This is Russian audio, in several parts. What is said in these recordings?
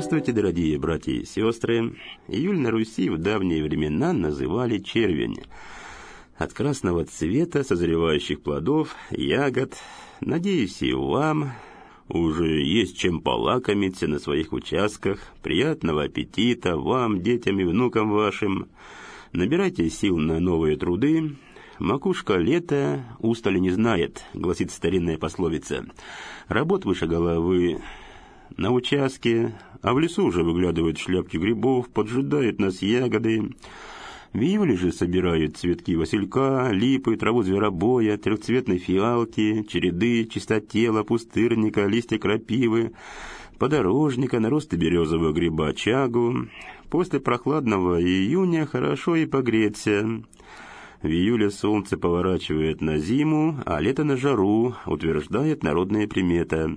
Здравствуйте, дорогие братья и сестры. Июль на Руси в давние времена называли червень. От красного цвета созревающих плодов, ягод. Надеюсь, и вам уже есть чем полакомиться на своих участках. Приятного аппетита вам, детям и внукам вашим. Набирайте сил на новые труды. «Макушка лета устали не знает», — гласит старинная пословица. Работ выше головы на участке, а в лесу уже выглядывают шляпки грибов, поджидают нас ягоды. В июле же собирают цветки василька, липы, траву зверобоя, трехцветной фиалки, череды, чистотела, пустырника, листья крапивы, подорожника, наросты березового гриба, чагу. После прохладного июня хорошо и погреться. В июле солнце поворачивает на зиму, а лето на жару, утверждает народная примета.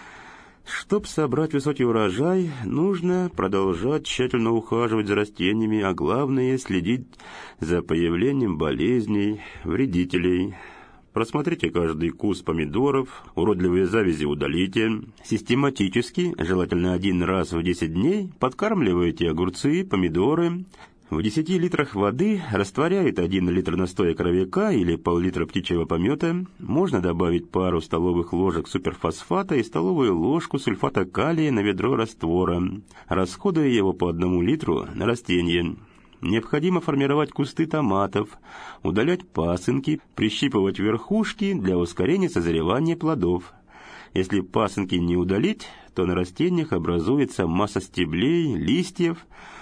Чтоб собрать высокий урожай, нужно продолжать тщательно ухаживать за растениями, а главное – следить за появлением болезней, вредителей. Просмотрите каждый куст помидоров, уродливые завязи удалите. Систематически, желательно 1 раз в 10 дней, подкармливайте огурцы, помидоры. В 10 литрах воды растворяют 1 литр настоя коровяка или пол-литра птичьего помета. Можно добавить пару столовых ложек суперфосфата и столовую ложку сульфата калия на ведро раствора, расходуя его по 1 литру на растение. Необходимо формировать кусты томатов, удалять пасынки, прищипывать верхушки для ускорения созревания плодов. Если пасынки не удалить, то на растениях образуется масса стеблей, листьев,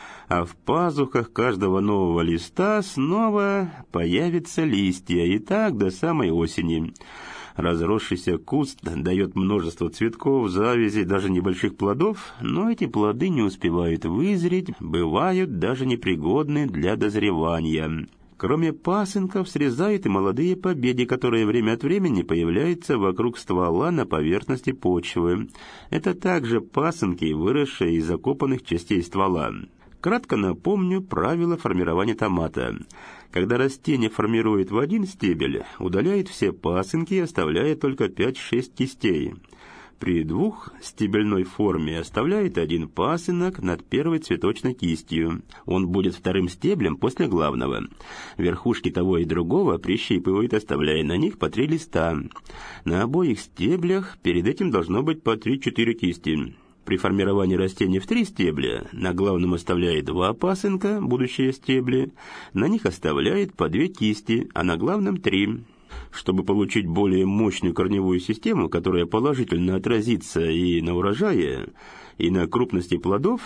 а в пазухах каждого нового листа снова появятся листья, и так до самой осени. Разросшийся куст дает множество цветков, завязей, даже небольших плодов, но эти плоды не успевают вызреть, бывают даже непригодны для дозревания. Кроме пасынков, срезают и молодые побеги, которые время от времени появляются вокруг ствола на поверхности почвы. Это также пасынки, выросшие из закопанных частей ствола. Кратко напомню правила формирования томата. Когда растение формирует в 1 стебель, удаляет все пасынки, оставляя только 5-6 кистей. При 2-стебельной форме оставляет 1 пасынок над первой цветочной кистью. Он будет 2-м стеблем после главного. Верхушки того и другого прищипывает, оставляя на них по 3 листа. На обоих стеблях перед этим должно быть по 3-4 кисти. При формировании растений в 3 стебля на главном оставляет 2 пасынка, будущие стебли, на них оставляет по 2 кисти, а на главном 3. Чтобы получить более мощную корневую систему, которая положительно отразится и на урожае, и на крупности плодов,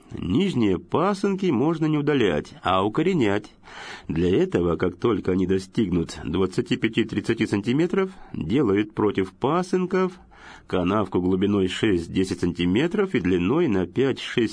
нижние пасынки можно не удалять, а укоренять. Для этого, как только они достигнут 25-30 см, делают против пасынков канавку глубиной 6-10 см и длиной на 5-6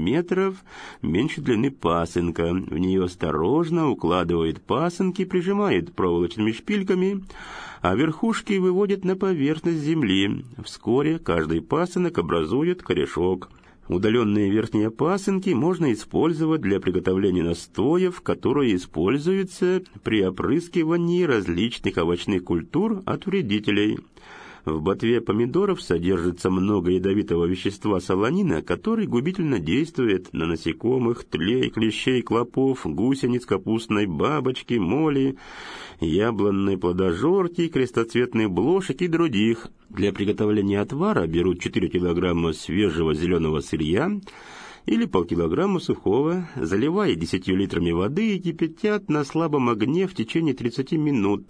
см меньше длины пасынка. В нее осторожно укладывают пасынки, прижимают проволочными шпильками, а верхушки выводят на поверхность земли. Вскоре каждый пасынок образует корешок. Удаленные верхние пасынки можно использовать для приготовления настоев, которые используются при опрыскивании различных овощных культур от вредителей. В ботве помидоров содержится много ядовитого вещества солонина, который губительно действует на насекомых, тлей, клещей, клопов, гусениц, капустной бабочки, моли, яблонной плодожорки, крестоцветных блошек и других. Для приготовления отвара берут 4 кг свежего зеленого сырья или полкилограмма сухого, заливая 10 литрами воды и кипятят на слабом огне в течение 30 минут.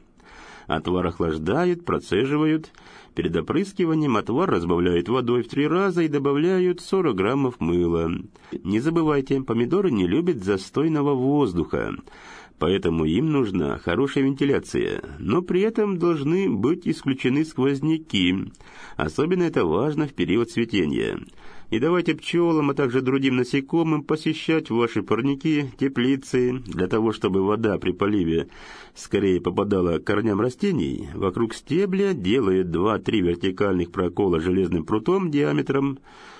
Отвар охлаждают, процеживают. Перед опрыскиванием отвар разбавляют водой в 3 раза и добавляют 40 граммов мыла. Не забывайте, помидоры не любят застойного воздуха, поэтому им нужна хорошая вентиляция, но при этом должны быть исключены сквозняки. Особенно это важно в период цветения. И давайте пчелам, а также другим насекомым посещать ваши парники, теплицы. Для того, чтобы вода при поливе скорее попадала к корням растений, вокруг стебля делают 2-3 вертикальных прокола железным прутом диаметром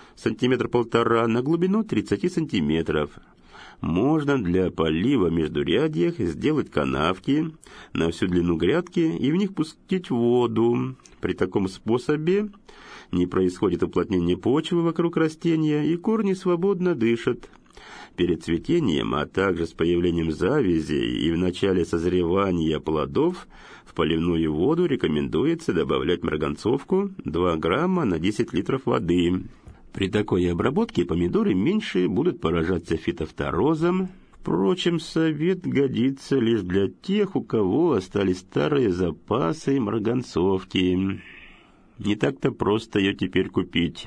1,5 на глубину 30 см. Можно для полива междурядьях сделать канавки на всю длину грядки и в них пустить воду. При таком способе не происходит уплотнение почвы вокруг растения, и корни свободно дышат. Перед цветением, а также с появлением завязей и в начале созревания плодов в поливную воду рекомендуется добавлять марганцовку 2 грамма на 10 литров воды. При такой обработке помидоры меньше будут поражаться фитофторозом. Впрочем, совет годится лишь для тех, у кого остались старые запасы марганцовки. Не так-то просто ее теперь купить.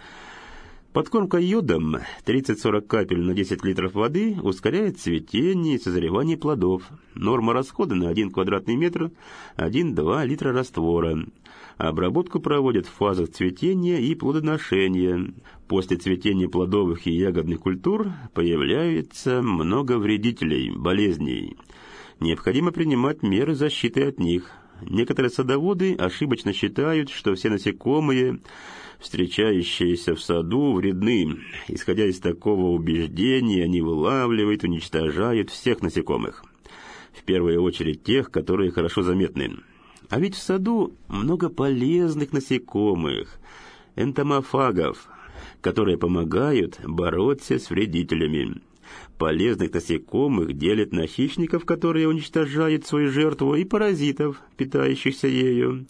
Подкормка йодом 30-40 капель на 10 литров воды ускоряет цветение и созревание плодов. Норма расхода на 1 квадратный метр 1-2 литра раствора. Обработку проводят в фазах цветения и плодоношения. После цветения плодовых и ягодных культур появляется много вредителей, болезней. Необходимо принимать меры защиты от них. Некоторые садоводы ошибочно считают, что все насекомые, встречающиеся в саду, вредны. Исходя из такого убеждения, они вылавливают, уничтожают всех насекомых. В первую очередь тех, которые хорошо заметны. А ведь в саду много полезных насекомых, энтомофагов, которые помогают бороться с вредителями. Полезных насекомых делят на хищников, которые уничтожают свою жертву, и паразитов, питающихся ею.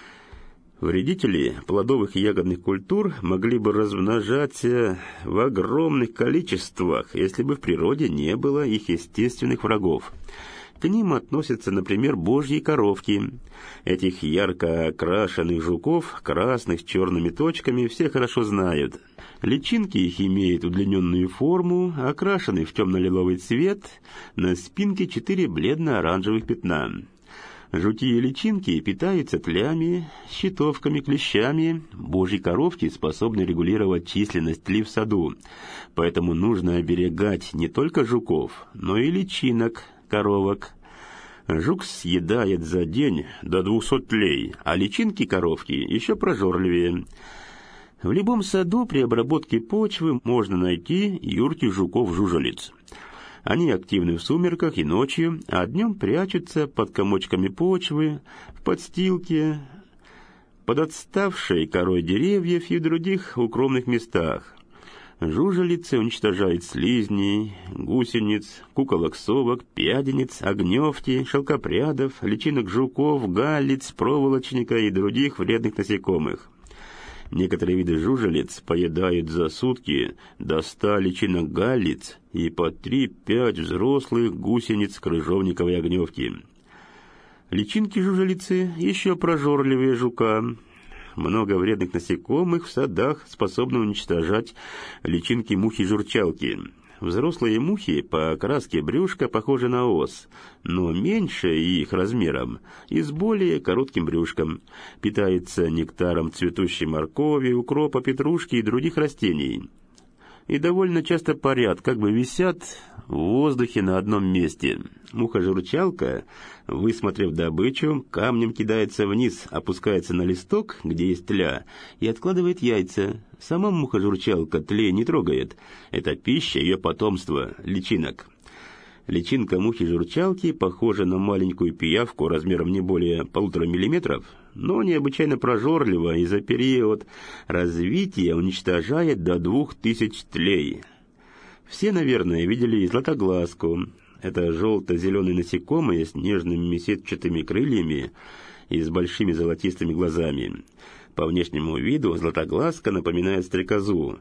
Вредители плодовых и ягодных культур могли бы размножаться в огромных количествах, если бы в природе не было их естественных врагов. К ним относятся, например, божьи коровки. Этих ярко окрашенных жуков, красных с черными точками, все хорошо знают. Личинки их имеют удлиненную форму, окрашены в темно-лиловый цвет, на спинке 4 бледно-оранжевых пятна. Жуки и личинки питаются тлями, щитовками, клещами. Божьи коровки способны регулировать численность тли в саду, поэтому нужно оберегать не только жуков, но и личинок, коровок. Жук съедает за день до 200 тлей, а личинки коровки еще прожорливее. В любом саду при обработке почвы можно найти юрких жуков-жужелиц. Они активны в сумерках и ночью, а днем прячутся под комочками почвы, в подстилке, под отставшей корой деревьев и в других укромных местах. Жужелицы уничтожают слизней, гусениц, куколок-совок, пядениц, огневки, шелкопрядов, личинок жуков, галлиц, проволочника и других вредных насекомых. Некоторые виды жужелиц поедают за сутки до 100 личинок галлиц и по 3-5 взрослых гусениц крыжовниковой огневки. Личинки жужелицы еще прожорливее жука. Много вредных насекомых в садах способны уничтожать личинки мухи-журчалки. Взрослые мухи по окраске брюшка похожи на ос, но меньше их размером и с более коротким брюшком. Питаются нектаром цветущей моркови, укропа, петрушки и других растений. И довольно часто парят, как бы висят в воздухе на одном месте. Муха-журчалка, высмотрев добычу, камнем кидается вниз, опускается на листок, где есть тля, и откладывает яйца. Сама муха-журчалка тлей не трогает. Это пища ее потомства, личинок. Личинка мухи-журчалки похожа на маленькую пиявку размером не более 1,5 мм, но необычайно прожорлива и за период развития уничтожает до 2000 тлей. Все, наверное, видели и златоглазку. Это желто-зеленые насекомые с нежными сетчатыми крыльями и с большими золотистыми глазами. По внешнему виду златоглазка напоминает стрекозу.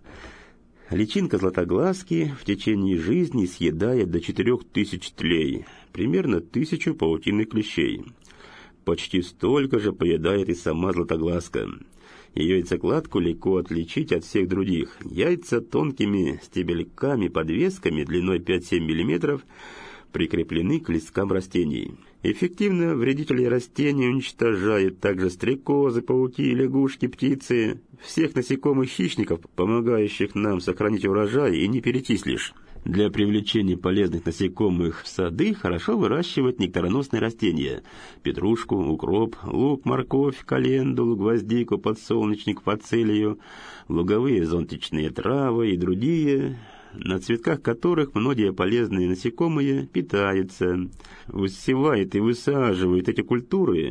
Личинка златоглазки в течение жизни съедает до 4000 тлей, примерно 1000 паутинных клещей. Почти столько же поедает и сама златоглазка. Ее яйцекладку легко отличить от всех других. Яйца тонкими стебельками-подвесками длиной 5-7 мм прикреплены к листкам растений. Эффективно вредители растений уничтожают также стрекозы, пауки, лягушки, птицы, всех насекомых-хищников, помогающих нам сохранить урожай, и не перечислишь. Для привлечения полезных насекомых в сады хорошо выращивать нектароносные растения: петрушку, укроп, лук, морковь, календулу, гвоздику, подсолнечник, фацелию, луговые зонтичные травы и другие, на цветках которых многие полезные насекомые питаются. Высевают и высаживают эти культуры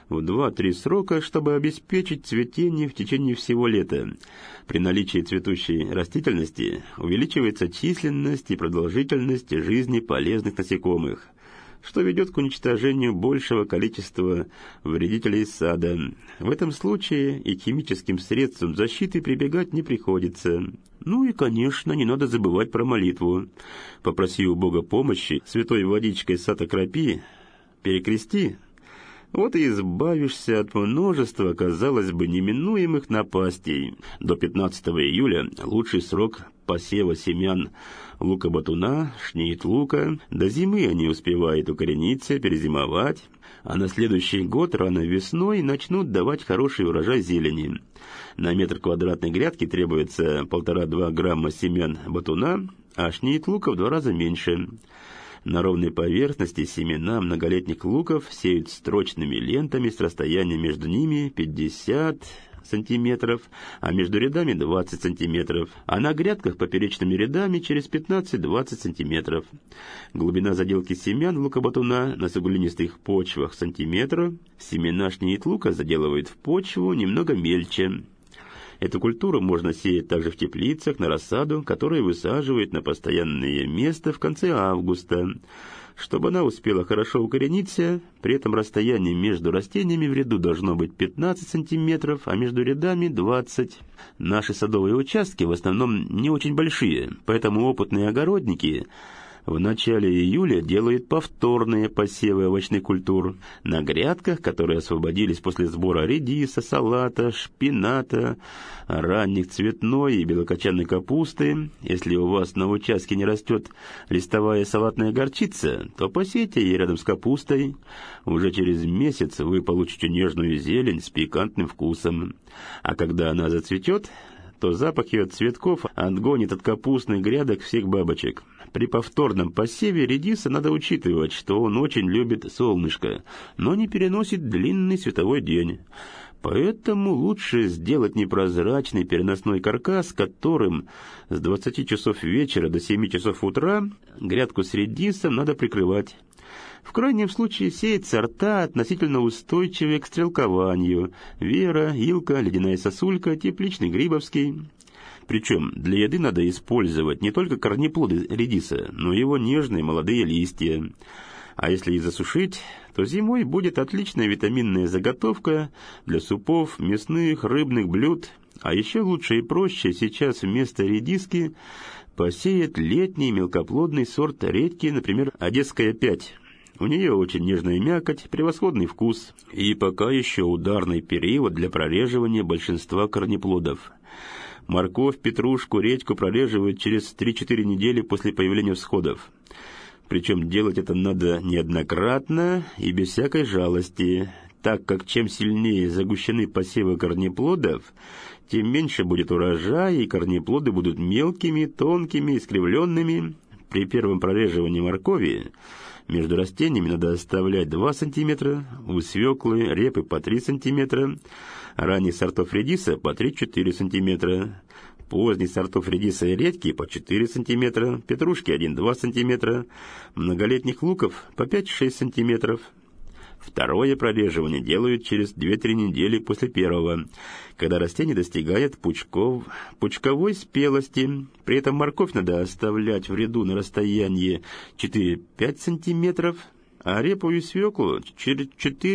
в 2-3 срока, чтобы обеспечить цветение в течение всего лета. При наличии цветущей растительности увеличивается численность и продолжительность жизни полезных насекомых, что ведет к уничтожению большего количества вредителей сада. В этом случае и к химическим средствам защиты прибегать не приходится. Ну и, конечно, не надо забывать про молитву. Попроси у Бога помощи, святой водичкой сад окропи, перекрести. Вот и избавишься от множества, казалось бы, неминуемых напастей. До 15 июля лучший срок посева семян лука-батуна, шнит-лука. До зимы они успевают укорениться, перезимовать, а на следующий год рано весной начнут давать хороший урожай зелени. На метр квадратной грядки требуется 1,5-2 грамма семян батуна, а шнит-лука в 2 раза меньше. На ровной поверхности семена многолетних луков сеют строчными лентами с расстоянием между ними 50 сантиметров, а между рядами 20 сантиметров, а на грядках поперечными рядами через 15-20 сантиметров. Глубина заделки семян лука-батуна на суглинистых почвах сантиметра, семена шнит-лука заделывают в почву немного мельче. Эту культуру можно сеять также в теплицах на рассаду, которую высаживают на постоянное место в конце августа. Чтобы она успела хорошо укорениться, при этом расстояние между растениями в ряду должно быть 15 сантиметров, а между рядами 20. Наши садовые участки в основном не очень большие, поэтому опытные огородники в начале июля делают повторные посевы овощных культур на грядках, которые освободились после сбора редиса, салата, шпината, ранних цветной и белокочанной капусты. Если у вас на участке не растет листовая салатная горчица, то посейте ее рядом с капустой. Уже через месяц вы получите нежную зелень с пикантным вкусом. А когда она зацветет, то запах ее цветков отгонит от капустных грядок всех бабочек. При повторном посеве редиса надо учитывать, что он очень любит солнышко, но не переносит длинный световой день. Поэтому лучше сделать непрозрачный переносной каркас, которым с 20 часов вечера до 7 часов утра грядку с редисом надо прикрывать. В крайнем случае сеять сорта, относительно устойчивые к стрелкованию: Вера, Илка, Ледяная сосулька, Тепличный Грибовский. Причем для еды надо использовать не только корнеплоды редиса, но и его нежные молодые листья. А если и засушить, то зимой будет отличная витаминная заготовка для супов, мясных, рыбных блюд. А еще лучше и проще сейчас вместо редиски посеять летний мелкоплодный сорт редьки, например, Одесская 5. У нее очень нежная мякоть, превосходный вкус и пока еще ударный период для прореживания большинства корнеплодов. Морковь, петрушку, редьку прореживают через 3-4 недели после появления всходов. Причем делать это надо неоднократно и без всякой жалости, так как чем сильнее загущены посевы корнеплодов, тем меньше будет урожай, и корнеплоды будут мелкими, тонкими, искривленными. При первом прореживании моркови между растениями надо оставлять 2 см, у свеклы, репы по 3 см, ранних сортов редиса по 3-4 см, поздних сортов редиса и редьки по 4 см, петрушки 1-2 см, многолетних луков по 5-6 см. Второе прореживание делают через 2-3 недели после первого, когда растение достигает пучковой спелости. При этом морковь надо оставлять в ряду на расстоянии 4-5 см, а репу и свеклу через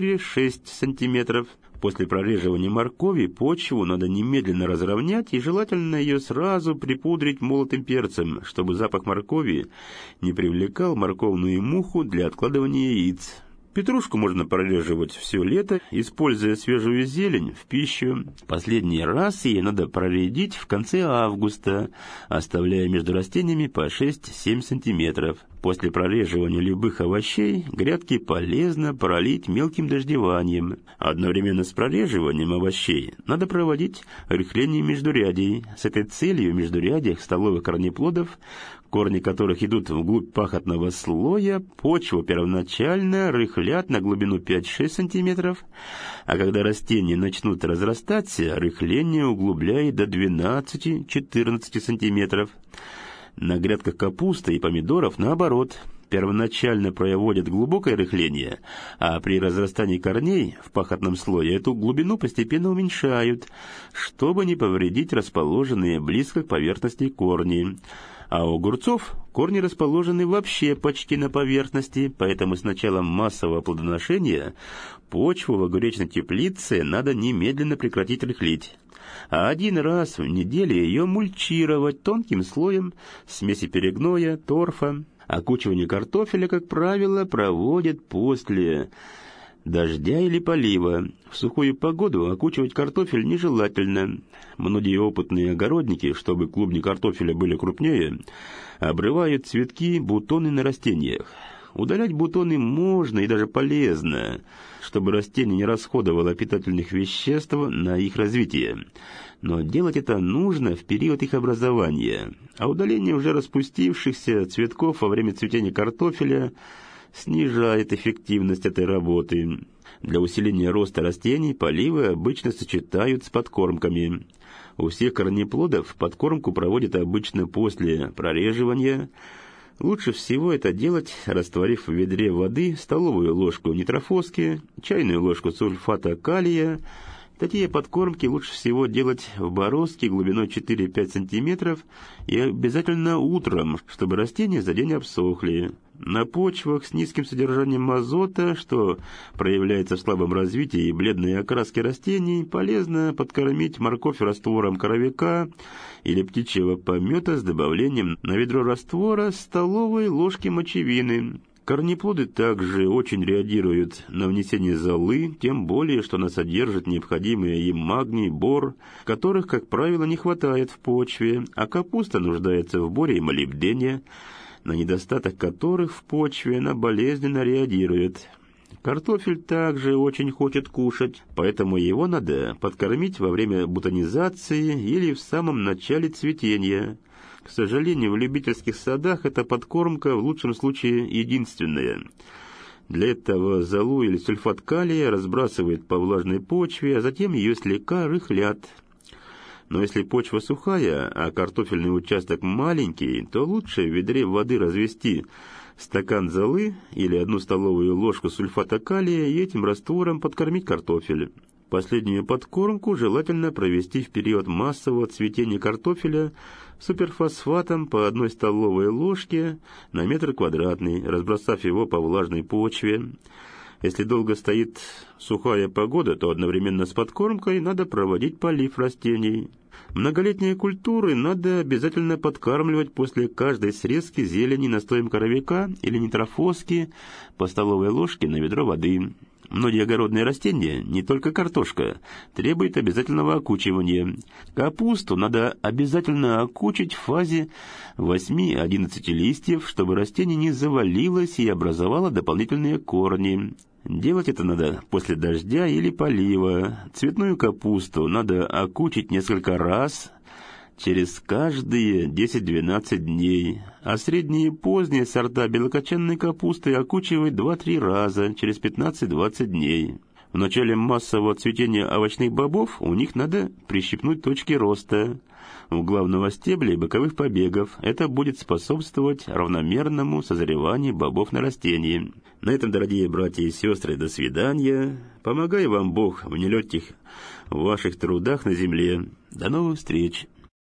4-6 см. После прореживания моркови почву надо немедленно разровнять и желательно ее сразу припудрить молотым перцем, чтобы запах моркови не привлекал морковную муху для откладывания яиц. Петрушку можно прореживать все лето, используя свежую зелень в пищу. Последний раз ей надо проредить в конце августа, оставляя между растениями по 6-7 см. После прореживания любых овощей грядки полезно пролить мелким дождеванием. Одновременно с прореживанием овощей надо проводить рыхление междурядий. С этой целью в междурядьях столовых корнеплодов, корни которых идут вглубь пахотного слоя, почву первоначально рыхлят на глубину 5-6 см, а когда растения начнут разрастаться, рыхление углубляет до 12-14 см. На грядках капусты и помидоров наоборот. первоначально проводят глубокое рыхление, а при разрастании корней в пахотном слое эту глубину постепенно уменьшают, чтобы не повредить расположенные близко к поверхности корни. А у огурцов корни расположены вообще почти на поверхности, поэтому с началом массового плодоношения почву в огуречной теплице надо немедленно прекратить рыхлить, а один раз в неделю ее мульчировать тонким слоем смеси перегноя, торфа. Окучивание картофеля, как правило, проводят после дождя или полива. В сухую погоду окучивать картофель нежелательно. Многие опытные огородники, чтобы клубни картофеля были крупнее, обрывают цветки, бутоны на растениях. Удалять бутоны можно и даже полезно, чтобы растение не расходовало питательных веществ на их развитие. Но делать это нужно в период их образования, а удаление уже распустившихся цветков во время цветения картофеля снижает эффективность этой работы. Для усиления роста растений поливы обычно сочетают с подкормками. У всех корнеплодов подкормку проводят обычно после прореживания. Лучше всего это делать, растворив в ведре воды столовую ложку нитрофоски, чайную ложку сульфата калия. Такие подкормки лучше всего делать в бороздке глубиной 4-5 см и обязательно утром, чтобы растения за день обсохли. На почвах с низким содержанием азота, что проявляется в слабом развитии и бледной окраске растений, полезно подкормить морковь раствором коровика или птичьего помета с добавлением на ведро раствора столовой ложки мочевины. Корнеплоды также очень реагируют на внесение золы, тем более, что она содержит необходимые им магний, бор, которых, как правило, не хватает в почве, а капуста нуждается в боре и молибдене, на недостаток которых в почве она болезненно реагирует. Картофель также очень хочет кушать, поэтому его надо подкормить во время бутонизации или в самом начале цветения. К сожалению, в любительских садах эта подкормка в лучшем случае единственная. Для этого золу или сульфат калия разбрасывают по влажной почве, а затем ее слегка рыхлят. Но если почва сухая, а картофельный участок маленький, то лучше в ведре воды развести стакан золы или 1 столовую ложку сульфата калия и этим раствором подкормить картофель. Последнюю подкормку желательно провести в период массового цветения картофеля суперфосфатом по 1 столовой ложке на метр квадратный, разбросав его по влажной почве. Если долго стоит сухая погода, то одновременно с подкормкой надо проводить полив растений. Многолетние культуры надо обязательно подкармливать после каждой срезки зелени настоем коровика или нитрофоски по столовой ложке на ведро воды. Многие огородные растения, не только картошка, требуют обязательного окучивания. Капусту надо обязательно окучить в фазе 8-11 листьев, чтобы растение не завалилось и образовало дополнительные корни. Делать это надо после дождя или полива. Цветную капусту надо окучить несколько раз через каждые 10-12 дней, а средние и поздние сорта белокочанной капусты окучивать 2-3 раза через 15-20 дней. В начале массового цветения овощных бобов у них надо прищипнуть точки роста у главного стебля и боковых побегов. Это будет способствовать равномерному созреванию бобов на растении. На этом, дорогие братья и сестры, до свидания. Помогай вам Бог в нелегких ваших трудах на земле. До новых встреч!